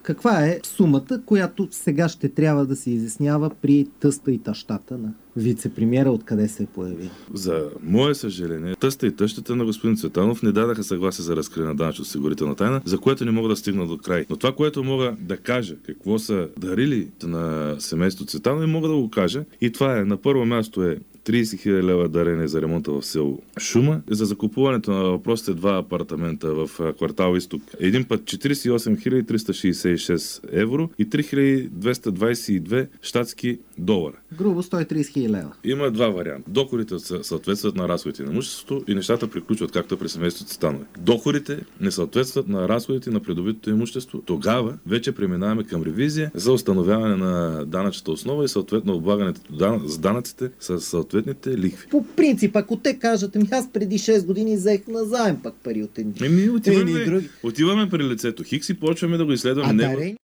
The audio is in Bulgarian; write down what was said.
Каква е сумата, която сега ще трябва да се изяснява при тъста и тъщата на вице-премиера, откъде се е появил? За мое съжаление, тъста и тъщата на господин Цветанов не дадаха съгласие за разкриване на данъчно-осигурителна тайна, за което не мога да стигна до край. Но това, което мога да кажа, какво са дарили на семейството Цветанов, мога да го кажа. И това е, на първо място е 30 000 лева дарение за ремонта в село Шума, за закупуването на въпросите 2 апартамента в квартал Изток. Един път 48 366 евро и 3222 щатски долара. Грубо 130 000 лева. Има два варианта. Доходите съответстват на разходите на имуществото и нещата приключват както при семейството Цветанове. Доходите не съответстват на разходите на придобитото имущество. Тогава вече преминаваме към ревизия за установяване на данъчната основа и съответно облагането с данъците с съответните лихви. По принцип, ако те кажат, аз преди 6 години взех назаем пак пари от едни. Отиваме при лицето Хикс и почваме да го изследваме него.